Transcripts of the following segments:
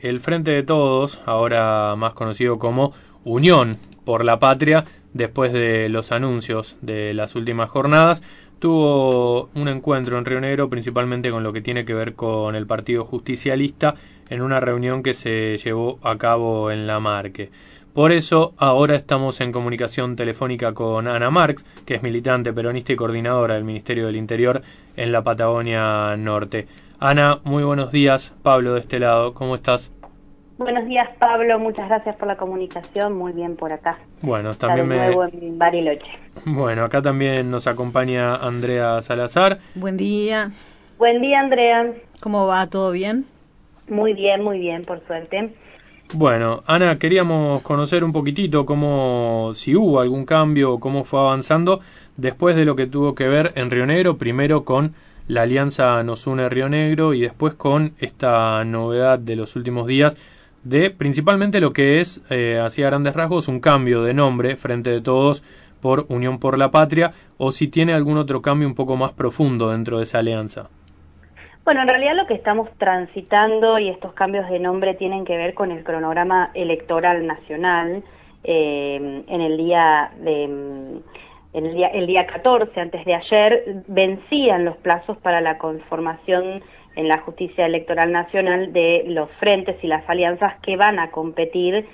el Frente de Todos, ahora más conocido como Unión por la Patria, después de los anuncios de las últimas jornadas, tuvo un encuentro en Río Negro, principalmente con lo que tiene que ver con el Partido Justicialista, en una reunión que se llevó a cabo en La Marque. Por eso, ahora estamos en comunicación telefónica con Ana Marx, que es militante peronista y coordinadora del Ministerio del Interior en la Patagonia Norte. Ana, muy buenos días. Pablo de este lado, ¿cómo estás? Buenos días, Pablo. Muchas gracias por la comunicación. Muy bien por acá. Bueno, también de nuevo en Bariloche. Bueno, acá también nos acompaña Andrea Salazar. Buen día. Buen día, Andrea. ¿Cómo va? ¿Todo bien? Muy bien, por suerte. Bueno, Ana, queríamos conocer un poquitito si hubo algún cambio, cómo fue avanzando después de lo que tuvo que ver en Río Negro, primero con la alianza Nos Une Río Negro y después con esta novedad de los últimos días de principalmente lo que es, así a grandes rasgos, un cambio de nombre, Frente de Todos por Unión por la Patria, o si tiene algún otro cambio un poco más profundo dentro de esa alianza. Bueno, en realidad lo que estamos transitando y estos cambios de nombre tienen que ver con el cronograma electoral nacional. El día 14, antes de ayer, vencían los plazos para la conformación en la Justicia Electoral Nacional de los frentes y las alianzas que van a competir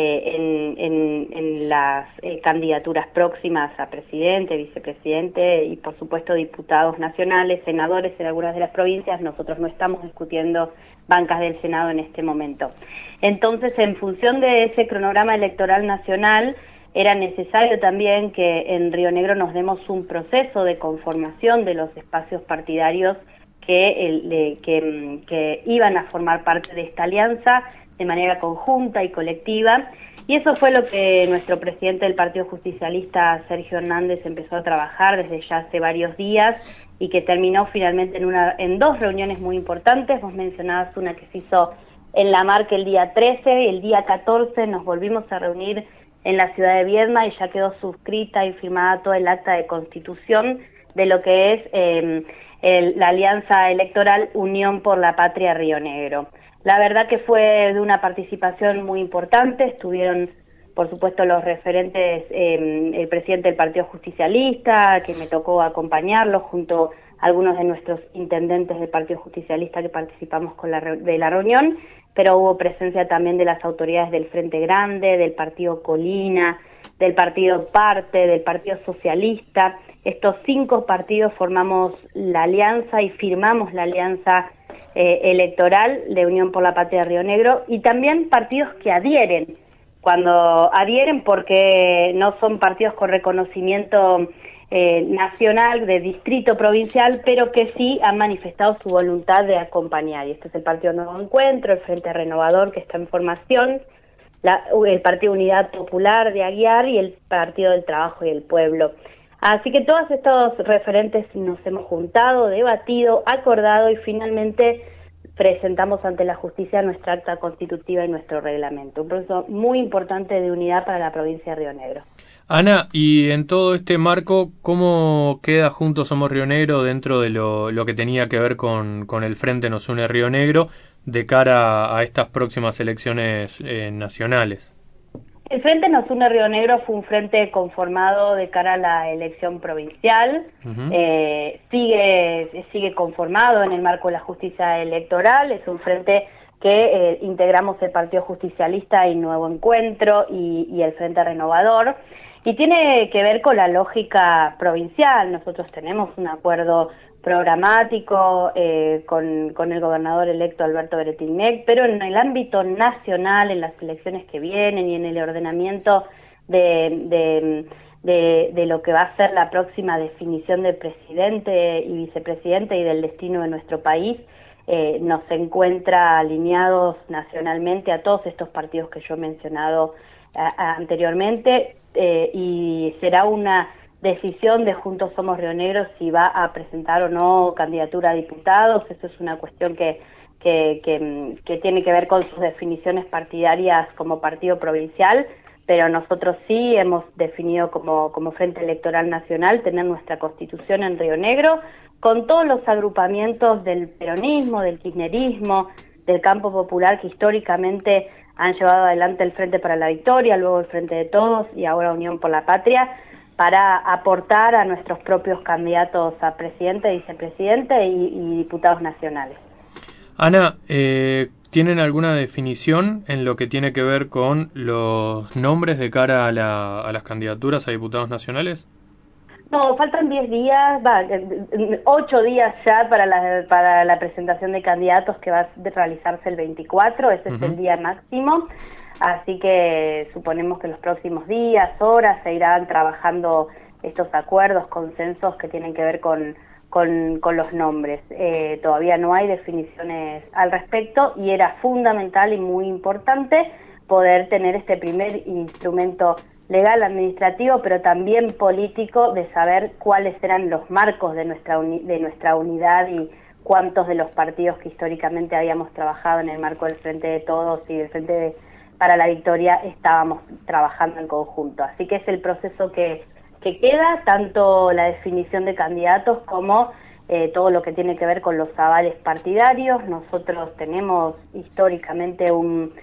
en las candidaturas próximas a presidente, vicepresidente y por supuesto diputados nacionales, senadores en algunas de las provincias. Nosotros no estamos discutiendo bancas del Senado en este momento. Entonces, en función de ese cronograma electoral nacional, era necesario también que en Río Negro nos demos un proceso de conformación de los espacios partidarios que iban a formar parte de esta alianza de manera conjunta y colectiva, y eso fue lo que nuestro presidente del Partido Justicialista, Sergio Hernández, empezó a trabajar desde ya hace varios días y que terminó finalmente en dos reuniones muy importantes. Vos mencionabas una que se hizo en La Marque el día 13, y el día 14 nos volvimos a reunir en la ciudad de Viedma y ya quedó suscrita y firmada todo el acta de constitución de lo que es la alianza electoral Unión por la Patria Río Negro. La verdad que fue de una participación muy importante. Estuvieron, por supuesto, los referentes, el presidente del Partido Justicialista, que me tocó acompañarlo, junto a algunos de nuestros intendentes del Partido Justicialista que participamos de la reunión, pero hubo presencia también de las autoridades del Frente Grande, del Partido Colina, del Partido Parte, del Partido Socialista. Estos 5 partidos formamos la alianza y firmamos la alianza electoral de Unión por la Patria de Río Negro, y también partidos que adhieren, porque no son partidos con reconocimiento nacional, de distrito provincial, pero que sí han manifestado su voluntad de acompañar. Y este es el Partido Nuevo Encuentro, el Frente Renovador, que está en formación, el Partido Unidad Popular de Aguiar y el Partido del Trabajo y el Pueblo. Así que todos estos referentes nos hemos juntado, debatido, acordado y finalmente presentamos ante la justicia nuestra acta constitutiva y nuestro reglamento. Un proceso muy importante de unidad para la provincia de Río Negro. Ana, y en todo este marco, ¿cómo queda Juntos Somos Río Negro dentro de lo que tenía que ver con el Frente Nos Une Río Negro de cara a estas próximas elecciones nacionales? El Frente Nos Une Río Negro fue un frente conformado de cara a la elección provincial. Sigue conformado en el marco de la justicia electoral. Es un frente que integramos el Partido Justicialista y Nuevo Encuentro y el Frente Renovador, y tiene que ver con la lógica provincial. Nosotros tenemos un acuerdo programático con el gobernador electo Alberto Bretilnec, pero en el ámbito nacional, en las elecciones que vienen y en el ordenamiento de lo que va a ser la próxima definición de presidente y vicepresidente y del destino de nuestro país, nos encuentra alineados nacionalmente a todos estos partidos que yo he mencionado anteriormente, y será una decisión de Juntos Somos Río Negro si va a presentar o no candidatura a diputados. Eso es una cuestión que tiene que ver con sus definiciones partidarias como partido provincial, pero nosotros sí hemos definido como Frente Electoral Nacional tener nuestra constitución en Río Negro, con todos los agrupamientos del peronismo, del kirchnerismo, del campo popular que históricamente han llevado adelante el Frente para la Victoria, luego el Frente de Todos y ahora Unión por la Patria, para aportar a nuestros propios candidatos a presidente, vicepresidente y diputados nacionales. Ana, ¿tienen alguna definición en lo que tiene que ver con los nombres de cara a las candidaturas a diputados nacionales? No, faltan 10 días, 8 días ya para la presentación de candidatos que va a realizarse el 24, ese es el día máximo, así que suponemos que los próximos días, horas, se irán trabajando estos acuerdos, consensos que tienen que ver con los nombres. Todavía no hay definiciones al respecto y era fundamental y muy importante poder tener este primer instrumento legal, administrativo, pero también político, de saber cuáles eran los marcos de nuestra unidad y cuántos de los partidos que históricamente habíamos trabajado en el marco del Frente de Todos y del Frente para la Victoria estábamos trabajando en conjunto. Así que es el proceso que queda, tanto la definición de candidatos como todo lo que tiene que ver con los avales partidarios. Nosotros tenemos históricamente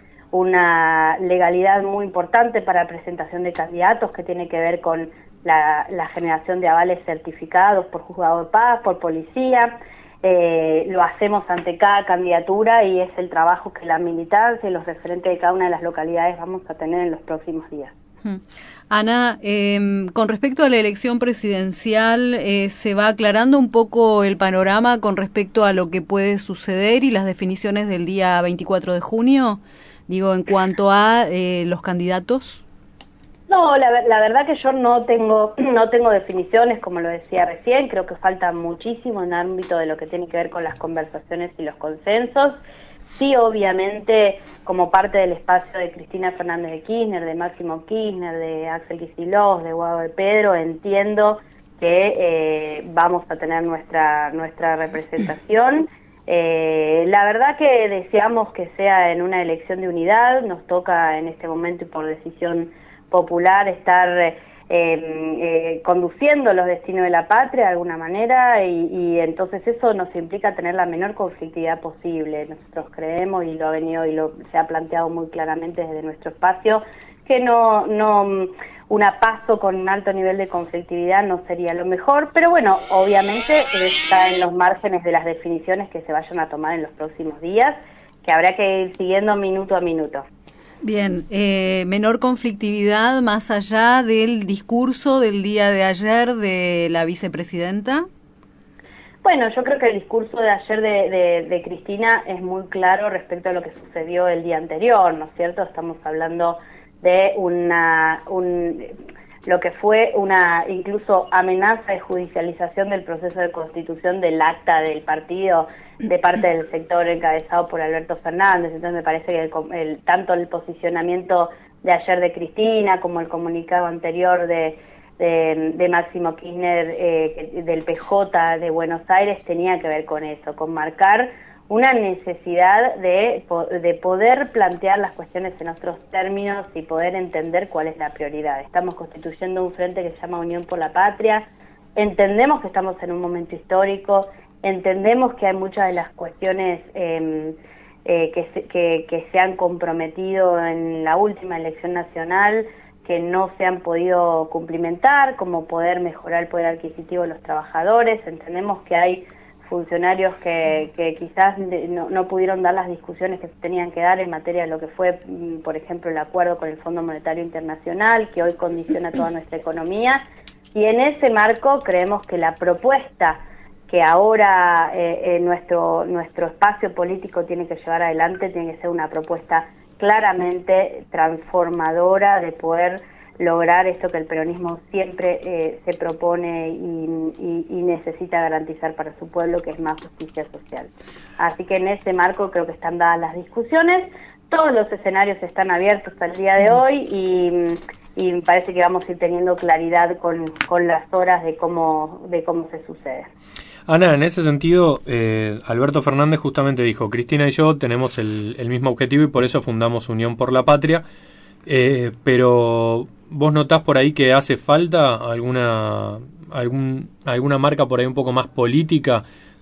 una legalidad muy importante para la presentación de candidatos que tiene que ver con la generación de avales certificados por juzgado de paz, por policía. Lo hacemos ante cada candidatura y es el trabajo que la militancia y los referentes de cada una de las localidades vamos a tener en los próximos días. Ana, con respecto a la elección presidencial, ¿se va aclarando un poco el panorama con respecto a lo que puede suceder y las definiciones del día 24 de junio? Digo, en cuanto a los candidatos. No, la verdad que yo no tengo definiciones, como lo decía recién. Creo que falta muchísimo en el ámbito de lo que tiene que ver con las conversaciones y los consensos. Sí, obviamente, como parte del espacio de Cristina Fernández de Kirchner, de Máximo Kirchner, de Axel Kicillof, de Guado de Pedro, entiendo que vamos a tener nuestra representación. La verdad que deseamos que sea en una elección de unidad. Nos toca en este momento y por decisión popular estar conduciendo los destinos de la patria de alguna manera y entonces eso nos implica tener la menor conflictividad posible. Nosotros creemos y se ha planteado muy claramente desde nuestro espacio que no una PASO con un alto nivel de conflictividad no sería lo mejor, pero bueno, obviamente está en los márgenes de las definiciones que se vayan a tomar en los próximos días, que habrá que ir siguiendo minuto a minuto. Bien, menor conflictividad más allá del discurso del día de ayer de la vicepresidenta. Bueno, yo creo que el discurso de ayer de Cristina es muy claro respecto a lo que sucedió el día anterior, ¿no es cierto? Estamos hablando de lo que fue una incluso amenaza de judicialización del proceso de constitución del acta del partido de parte del sector encabezado por Alberto Fernández. Entonces me parece que tanto el posicionamiento de ayer de Cristina como el comunicado anterior de Máximo Kirchner del PJ de Buenos Aires tenía que ver con eso, con marcar una necesidad de poder plantear las cuestiones en otros términos y poder entender cuál es la prioridad. Estamos constituyendo un frente que se llama Unión por la Patria, entendemos que estamos en un momento histórico, entendemos que hay muchas de las cuestiones que se han comprometido en la última elección nacional que no se han podido cumplimentar, como poder mejorar el poder adquisitivo de los trabajadores. Entendemos que hay funcionarios que quizás no pudieron dar las discusiones que tenían que dar en materia de lo que fue, por ejemplo, el acuerdo con el Fondo Monetario Internacional, que hoy condiciona toda nuestra economía, y en ese marco creemos que la propuesta que ahora nuestro espacio político tiene que llevar adelante tiene que ser una propuesta claramente transformadora de poder lograr esto que el peronismo siempre se propone y necesita garantizar para su pueblo, que es más justicia social. Así que en ese marco creo que están dadas las discusiones, todos los escenarios están abiertos hasta el día de hoy y me parece que vamos a ir teniendo claridad con las horas de cómo se sucede. Ana, en ese sentido, Alberto Fernández justamente dijo, Cristina y yo tenemos el mismo objetivo y por eso fundamos Unión por la Patria, pero ¿vos notás por ahí que hace falta alguna marca por ahí un poco más política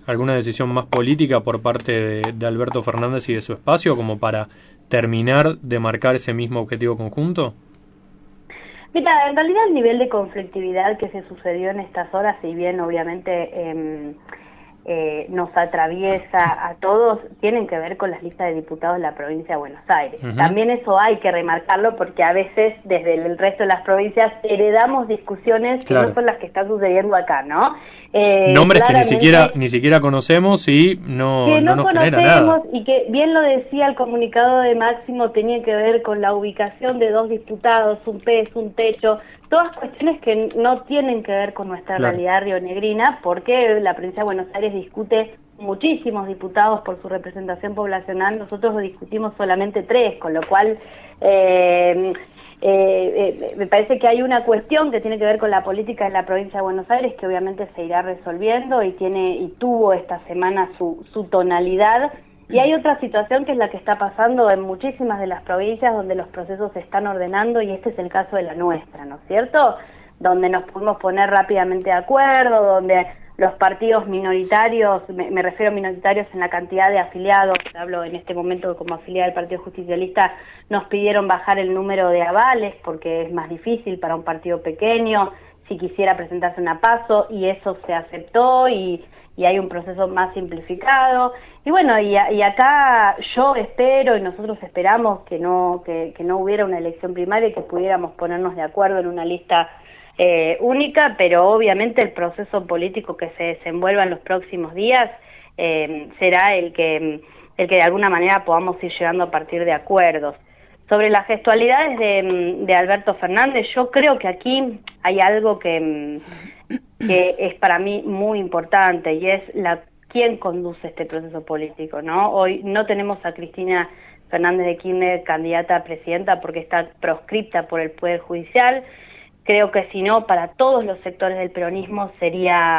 alguna decisión más política por parte de Alberto Fernández y de su espacio como para terminar de marcar ese mismo objetivo conjunto? Mira, en realidad el nivel de conflictividad que se sucedió en estas horas, si bien obviamente nos atraviesa a todos, tienen que ver con las listas de diputados de la provincia de Buenos Aires. También eso hay que remarcarlo porque a veces desde el resto de las provincias heredamos discusiones que no son las que están sucediendo acá, ¿no? Nombres que ni siquiera conocemos y no nos genera nada. Y que bien lo decía el comunicado de Máximo, tenía que ver con la ubicación de 2 diputados, un peso, un techo, todas cuestiones que no tienen que ver con nuestra realidad rionegrina, porque la provincia de Buenos Aires discute muchísimos diputados por su representación poblacional, nosotros lo discutimos solamente 3, con lo cual me parece que hay una cuestión que tiene que ver con la política en la provincia de Buenos Aires que obviamente se irá resolviendo y tuvo esta semana su tonalidad. Y hay otra situación que es la que está pasando en muchísimas de las provincias donde los procesos se están ordenando, y este es el caso de la nuestra, ¿no es cierto? Donde nos pudimos poner rápidamente de acuerdo, donde los partidos minoritarios, me refiero a minoritarios en la cantidad de afiliados, hablo en este momento como afiliada del Partido Justicialista, nos pidieron bajar el número de avales porque es más difícil para un partido pequeño si quisiera presentarse una PASO, y eso se aceptó y hay un proceso más simplificado. Y bueno, y acá yo espero y nosotros esperamos que no hubiera una elección primaria y que pudiéramos ponernos de acuerdo en una lista única, pero obviamente el proceso político que se desenvuelva en los próximos días será el que de alguna manera podamos ir llegando a partir de acuerdos. Sobre las gestualidades de Alberto Fernández, yo creo que aquí hay algo que es para mí muy importante, y es quién conduce este proceso político, ¿no? Hoy no tenemos a Cristina Fernández de Kirchner candidata a presidenta porque está proscripta por el Poder Judicial. Creo que si no, para todos los sectores del peronismo sería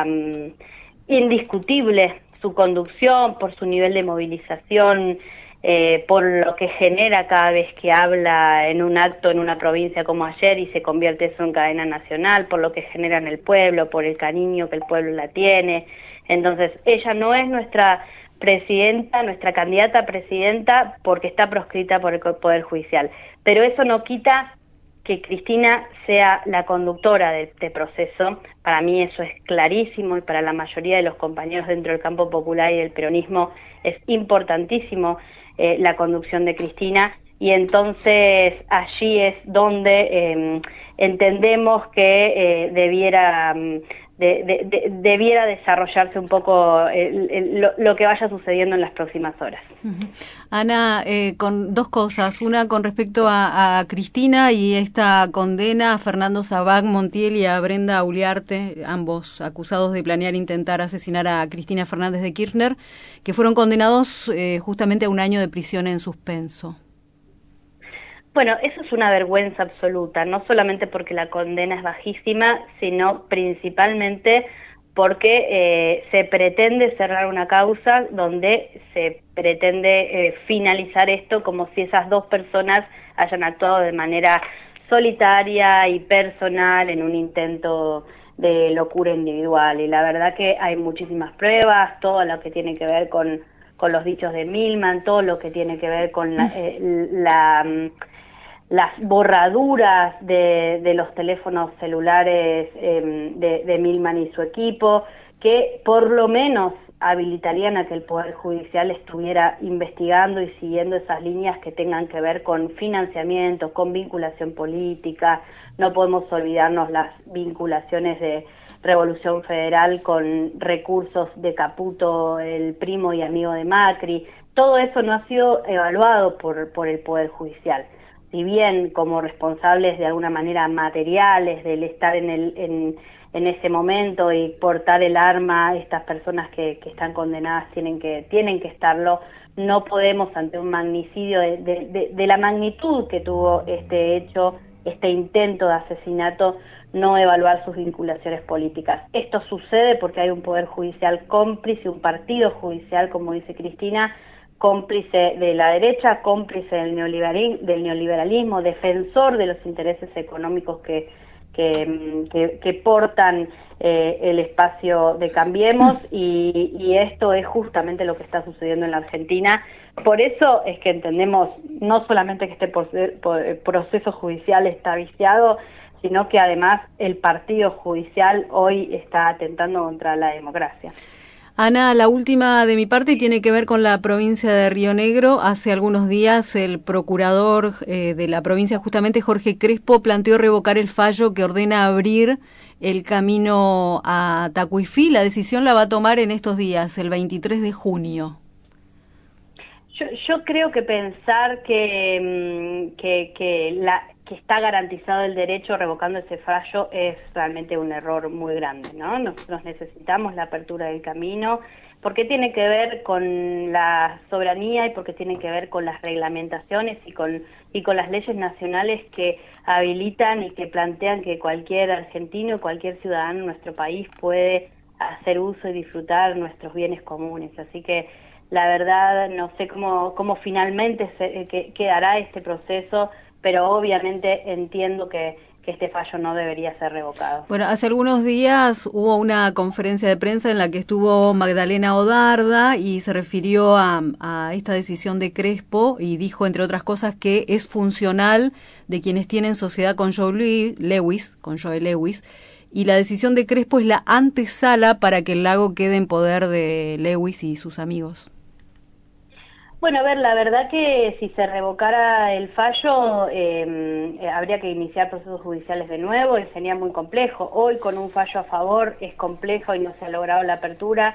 indiscutible su conducción, por su nivel de movilización, por lo que genera cada vez que habla en un acto en una provincia como ayer y se convierte eso en cadena nacional, por lo que genera en el pueblo, por el cariño que el pueblo la tiene. Entonces, ella no es nuestra presidenta, nuestra candidata a presidenta, porque está proscrita por el Poder Judicial. Pero eso no quita que Cristina sea la conductora de este proceso. Para mí eso es clarísimo, y para la mayoría de los compañeros dentro del campo popular y del peronismo es importantísimo la conducción de Cristina, y entonces allí es donde entendemos que debiera desarrollarse un poco lo que vaya sucediendo en las próximas horas. Ana, con 2 cosas. Una con respecto a Cristina y esta condena a Fernando Sabac Montiel y a Brenda Uliarte, ambos acusados de planear intentar asesinar a Cristina Fernández de Kirchner, que fueron condenados justamente a 1 año de prisión en suspenso. Bueno, eso es una vergüenza absoluta, no solamente porque la condena es bajísima, sino principalmente porque se pretende cerrar una causa donde se pretende finalizar esto como si esas 2 personas hayan actuado de manera solitaria y personal en un intento de locura individual. Y la verdad que hay muchísimas pruebas, todo lo que tiene que ver con los dichos de Milman, todo lo que tiene que ver con las borraduras de los teléfonos celulares de Milman y su equipo, que por lo menos habilitarían a que el Poder Judicial estuviera investigando y siguiendo esas líneas que tengan que ver con financiamiento, con vinculación política. No podemos olvidarnos las vinculaciones de Revolución Federal con recursos de Caputo, el primo y amigo de Macri. Todo eso no ha sido evaluado por el Poder Judicial. Si bien como responsables de alguna manera materiales del estar en ese momento y portar el arma, estas personas que están condenadas tienen que estarlo, no podemos, ante un magnicidio de la magnitud que tuvo este hecho, este intento de asesinato, no evaluar sus vinculaciones políticas. Esto sucede porque hay un Poder Judicial cómplice, un partido judicial, como dice Cristina, cómplice de la derecha, cómplice del neoliberalismo, defensor de los intereses económicos que que portan el espacio de Cambiemos, y esto es justamente lo que está sucediendo en la Argentina. Por eso es que entendemos no solamente que este proceso judicial está viciado, sino que además el partido judicial hoy está atentando contra la democracia. Ana, la última de mi parte tiene que ver con la provincia de Río Negro. Hace algunos días el procurador de la provincia, justamente Jorge Crespo, planteó revocar el fallo que ordena abrir el camino a Tacuifí. La decisión la va a tomar en estos días, el 23 de junio. Yo creo que pensar que está garantizado el derecho revocando ese fallo es realmente un error muy grande, ¿no? Nosotros necesitamos la apertura del camino porque tiene que ver con la soberanía y porque tiene que ver con las reglamentaciones y con las leyes nacionales que habilitan y que plantean que cualquier argentino, cualquier ciudadano en nuestro país puede hacer uso y disfrutar nuestros bienes comunes. Así que la verdad no sé cómo finalmente quedará este proceso, pero obviamente entiendo que este fallo no debería ser revocado. Bueno, hace algunos días hubo una conferencia de prensa en la que estuvo Magdalena Odarda y se refirió a esta decisión de Crespo y dijo, entre otras cosas, que es funcional de quienes tienen sociedad con Joe Lewis, y la decisión de Crespo es la antesala para que el lago quede en poder de Lewis y sus amigos. Bueno, a ver, la verdad que si se revocara el fallo habría que iniciar procesos judiciales de nuevo y sería muy complejo. Hoy con un fallo a favor es complejo y no se ha logrado la apertura,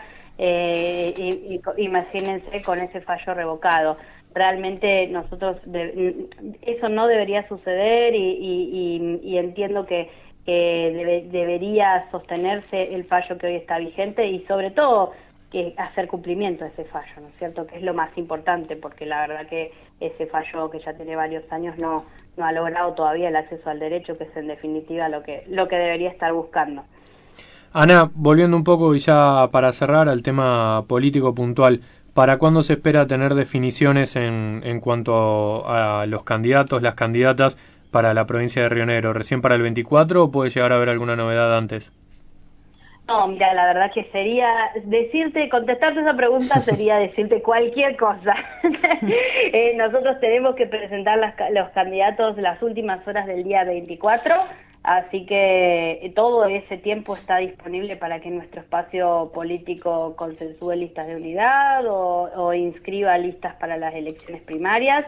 imagínense con ese fallo revocado. Realmente nosotros, eso no debería suceder y entiendo que debería sostenerse el fallo que hoy está vigente y sobre todo que hacer cumplimiento de ese fallo, ¿no es cierto? Que es lo más importante, porque la verdad que ese fallo que ya tiene varios años no ha logrado todavía el acceso al derecho, que es en definitiva lo que debería estar buscando. Ana, volviendo un poco y ya para cerrar al tema político puntual, ¿para cuándo se espera tener definiciones en cuanto a los candidatos, las candidatas para la provincia de Río Negro? ¿Recién para el 24 o puede llegar a haber alguna novedad antes? No, mira, la verdad que contestarte esa pregunta sería decirte cualquier cosa. Nosotros tenemos que presentar los candidatos las últimas horas del día 24, así que todo ese tiempo está disponible para que nuestro espacio político consensúe listas de unidad o inscriba listas para las elecciones primarias.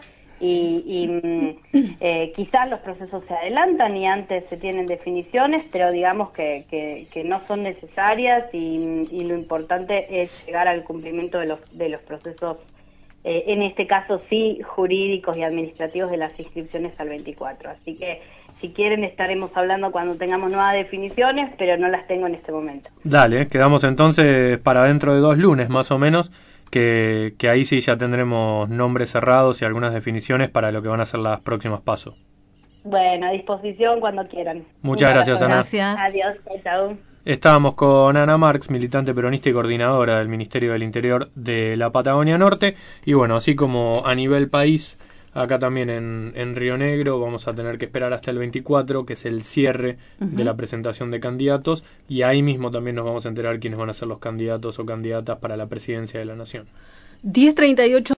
Quizás los procesos se adelantan y antes se tienen definiciones, pero digamos que no son necesarias y lo importante es llegar al cumplimiento de los procesos, en este caso sí, jurídicos y administrativos de las inscripciones al 24. Así que si quieren estaremos hablando cuando tengamos nuevas definiciones, pero no las tengo en este momento. Dale, quedamos entonces para dentro de 2 lunes más o menos. Que ahí sí ya tendremos nombres cerrados y algunas definiciones para lo que van a ser las próximas pasos. Bueno, a disposición cuando quieran. Muchas gracias, Ana. Gracias. Adiós, chao. Estábamos con Ana Marx, militante peronista y coordinadora del Ministerio del Interior de la Patagonia Norte. Y bueno, así como a nivel país, acá también en Río Negro vamos a tener que esperar hasta el 24, que es el cierre de la presentación de candidatos, y ahí mismo también nos vamos a enterar quiénes van a ser los candidatos o candidatas para la presidencia de la Nación. 10:38